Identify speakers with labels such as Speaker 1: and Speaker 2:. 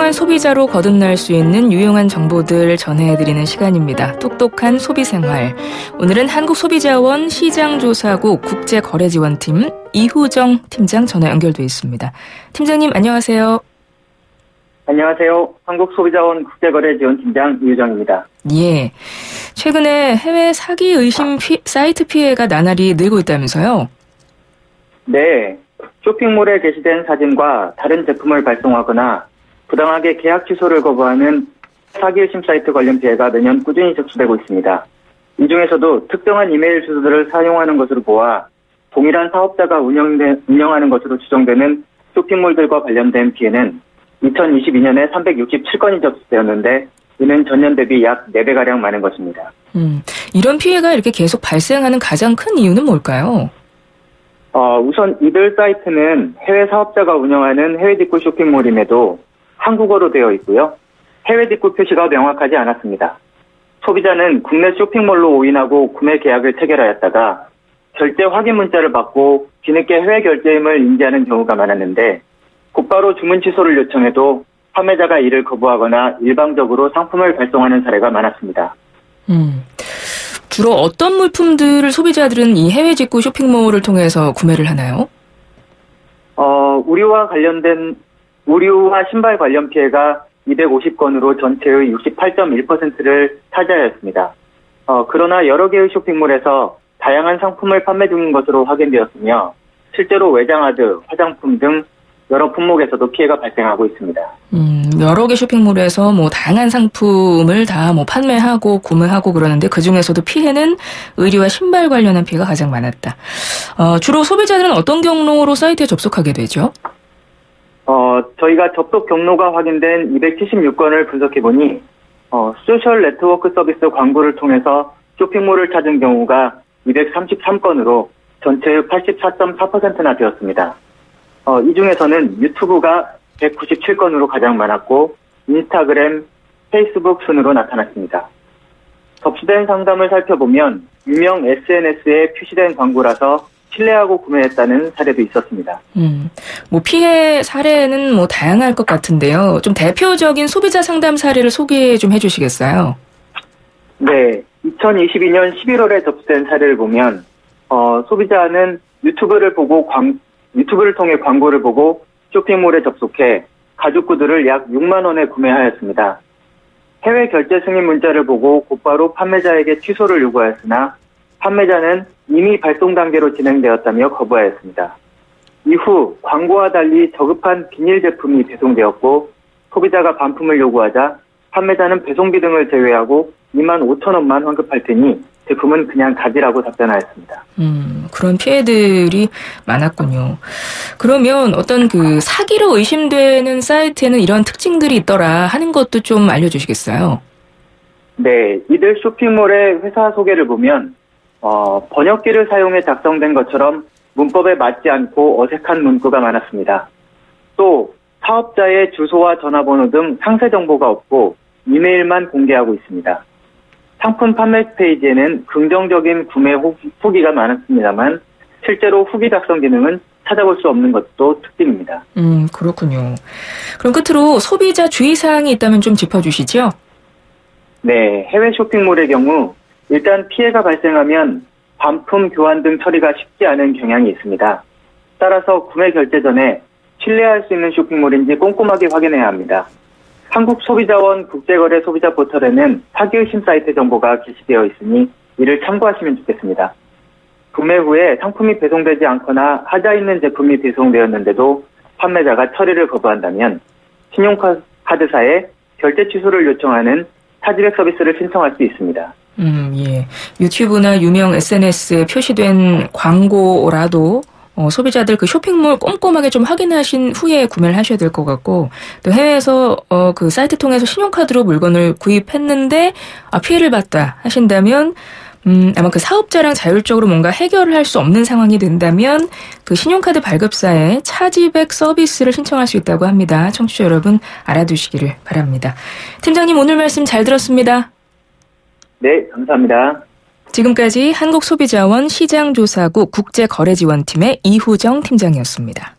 Speaker 1: 훌륭한 소비자로 거듭날 수 있는 유용한 정보들 전해드리는 시간입니다. 똑똑한 소비생활. 오늘은 한국소비자원 시장조사국 국제거래지원팀 이후정 팀장 전화 연결돼 있습니다. 팀장님 안녕하세요.
Speaker 2: 안녕하세요. 한국소비자원 국제거래지원팀장 이후정입니다.
Speaker 1: 예. 최근에 해외 사기 의심 사이트 피해가 나날이 늘고 있다면서요?
Speaker 2: 네. 쇼핑몰에 게시된 사진과 다른 제품을 발송하거나 부당하게 계약 취소를 거부하는 사기 의심 사이트 관련 피해가 매년 꾸준히 접수되고 있습니다. 이 중에서도 특정한 이메일 주소들을 사용하는 것으로 보아 동일한 사업자가 운영하는 것으로 추정되는 쇼핑몰들과 관련된 피해는 2022년에 367건이 접수되었는데 이는 전년 대비 약 4배가량 많은 것입니다.
Speaker 1: 이런 피해가 이렇게 계속 발생하는 가장 큰 이유는 뭘까요?
Speaker 2: 우선 이들 사이트는 해외 사업자가 운영하는 해외 직구 쇼핑몰임에도 한국어로 되어 있고요. 해외 직구 표시가 명확하지 않았습니다. 소비자는 국내 쇼핑몰로 오인하고 구매 계약을 체결하였다가 결제 확인 문자를 받고 뒤늦게 해외 결제임을 인지하는 경우가 많았는데 곧바로 주문 취소를 요청해도 판매자가 이를 거부하거나 일방적으로 상품을 발송하는 사례가 많았습니다.
Speaker 1: 주로 어떤 물품들을 소비자들은 이 해외 직구 쇼핑몰을 통해서 구매를 하나요? 의류와 신발 관련 피해가 250건으로 전체의 68.1%를 차지하였습니다. 그러나 여러 개의 쇼핑몰에서 다양한 상품을 판매 중인 것으로 확인되었으며 실제로 외장하드, 화장품 등 여러 품목에서도 피해가 발생하고 있습니다. 여러 개 쇼핑몰에서 다양한 상품을 다 판매하고 구매하고 그러는데 그 중에서도 피해는 의류와 신발 관련한 피해가 가장 많았다. 주로 소비자들은 어떤 경로로 사이트에 접속하게 되죠?
Speaker 2: 저희가 접속 경로가 확인된 276건을 분석해보니 소셜 네트워크 서비스 광고를 통해서 쇼핑몰을 찾은 경우가 233건으로 전체의 84.4%나 되었습니다. 이 중에서는 유튜브가 197건으로 가장 많았고 인스타그램, 페이스북 순으로 나타났습니다. 접수된 상담을 살펴보면 유명 SNS에 표시된 광고라서 신뢰하고 구매했다는 사례도 있었습니다.
Speaker 1: 피해 사례는 다양할 것 같은데요. 좀 대표적인 소비자 상담 사례를 소개 좀 해주시겠어요?
Speaker 2: 네. 2022년 11월에 접수된 사례를 보면 소비자는 유튜브를 통해 광고를 보고 쇼핑몰에 접속해 가죽 구두를 약 6만 원에 구매하였습니다. 해외 결제 승인 문자를 보고 곧바로 판매자에게 취소를 요구하였으나 판매자는 이미 발송 단계로 진행되었다며 거부하였습니다. 이후 광고와 달리 저급한 비닐 제품이 배송되었고 소비자가 반품을 요구하자 판매자는 배송비 등을 제외하고 2만 5천 원만 환급할 테니 제품은 그냥 가지라고 답변하였습니다.
Speaker 1: 그런 피해들이 많았군요. 그러면 어떤 사기로 의심되는 사이트에는 이런 특징들이 있더라 하는 것도 좀 알려주시겠어요?
Speaker 2: 네, 이들 쇼핑몰의 회사 소개를 보면 번역기를 사용해 작성된 것처럼 문법에 맞지 않고 어색한 문구가 많았습니다. 또 사업자의 주소와 전화번호 등 상세 정보가 없고 이메일만 공개하고 있습니다. 상품 판매 페이지에는 긍정적인 구매 후기가 많았습니다만 실제로 후기 작성 기능은 찾아볼 수 없는 것도 특징입니다.
Speaker 1: 그렇군요. 그럼 끝으로 소비자 주의사항이 있다면 좀 짚어주시죠?
Speaker 2: 네, 해외 쇼핑몰의 경우 일단 피해가 발생하면 반품 교환 등 처리가 쉽지 않은 경향이 있습니다. 따라서 구매 결제 전에 신뢰할 수 있는 쇼핑몰인지 꼼꼼하게 확인해야 합니다. 한국소비자원 국제거래 소비자 포털에는 사기 의심 사이트 정보가 게시되어 있으니 이를 참고하시면 좋겠습니다. 구매 후에 상품이 배송되지 않거나 하자 있는 제품이 배송되었는데도 판매자가 처리를 거부한다면 신용카드사에 결제 취소를 요청하는 차지백 서비스를 신청할 수 있습니다.
Speaker 1: 예. 유튜브나 유명 SNS에 표시된 광고라도 소비자들 쇼핑몰 꼼꼼하게 좀 확인하신 후에 구매를 하셔야 될 것 같고, 또 해외에서 그 사이트 통해서 신용카드로 물건을 구입했는데 피해를 봤다 하신다면 아마 그 사업자랑 자율적으로 뭔가 해결을 할 수 없는 상황이 된다면 그 신용카드 발급사에 차지백 서비스를 신청할 수 있다고 합니다. 청취자 여러분 알아두시기를 바랍니다. 팀장님 오늘 말씀 잘 들었습니다.
Speaker 2: 네, 감사합니다.
Speaker 1: 지금까지 한국소비자원 시장조사국 국제거래지원팀의 이후정 팀장이었습니다.